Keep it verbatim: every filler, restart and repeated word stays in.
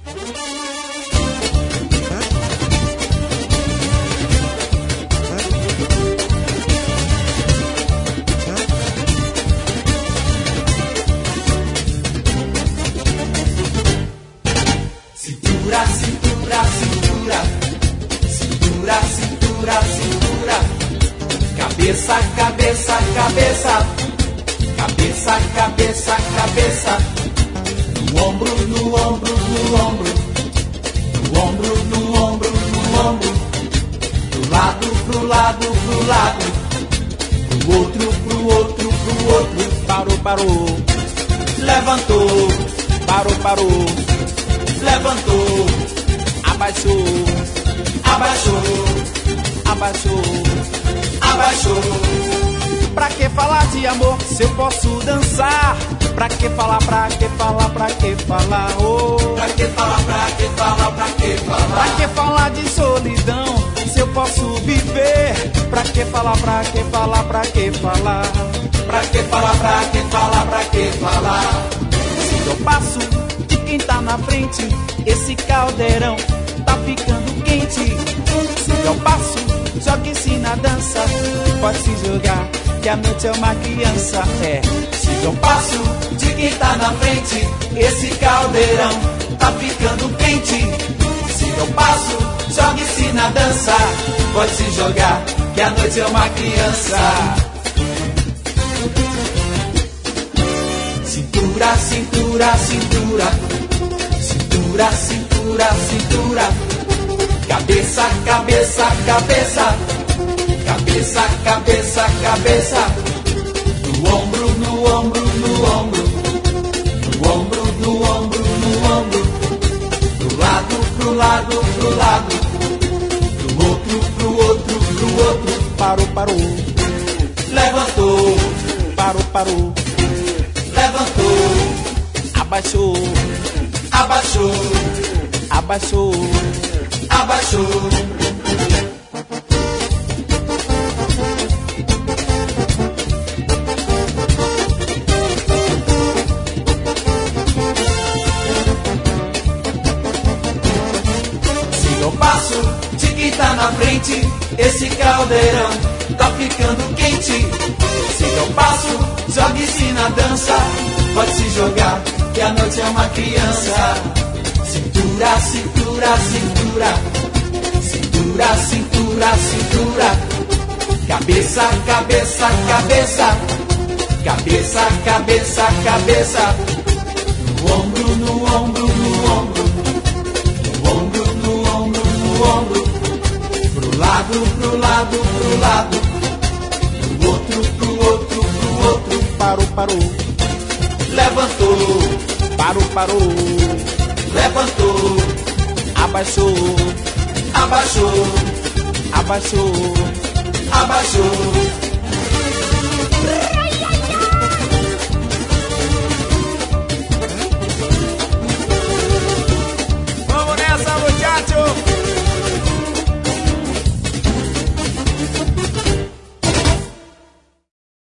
Cintura, cintura, cintura, cintura, cintura, cintura, cabeça, cabeça, cabeça, cabeça, cabeça, cabeça, no ombro, no ombro, no ombro, no ombro, no ombro, no ombro, pro lado, pro lado, pro lado, pro outro, pro outro, pro outro, Parou, parou, levantou, parou, parou, levantou, abaixou, abaixou, abaixou. abaixou. Pra que falar de amor se eu posso dançar? Pra que falar, pra que falar, pra que falar? Oh. Pra que falar, pra que falar, pra que falar? Pra que falar de solidão se eu posso viver? Pra que falar, pra que falar, pra que falar? Pra que falar, pra que falar, pra que falar? Se eu passo de quem tá na frente, esse caldeirão tá ficando quente. Se eu passo, jogue-se na dança, pode se jogar, que a noite é uma criança. É, Se eu passo de quem tá na frente, esse caldeirão tá ficando quente. Se eu passo, jogue-se na dança, pode se jogar, que a noite é uma criança. Cintura, cintura, cintura, cintura, cintura, cintura, cabeça, cabeça, cabeça, cabeça, cabeça, cabeça, no ombro, no ombro, no ombro, no ombro, no ombro, no ombro, pro lado, pro lado, pro lado, pro outro, pro outro, pro outro, parou, parou, levantou, parou, parou, levantou, abaixou, abaixou, abaixou. abaixou. Se eu passo de quem tá na frente, esse caldeirão tá ficando quente. Se eu passo, jogue-se na dança, pode se jogar, que a noite é uma criança. Cintura, cintura, cintura, cintura, cintura, cintura, cabeça, cabeça, cabeça, cabeça, cabeça, cabeça, no ombro, no ombro, no ombro, no ombro, no ombro, no ombro, pro lado, pro lado, pro lado, pro outro, pro outro, pro outro, Parou, parou, levantou, parou, parou, levantou, abaixou, abaixou, abaixou. abaixou.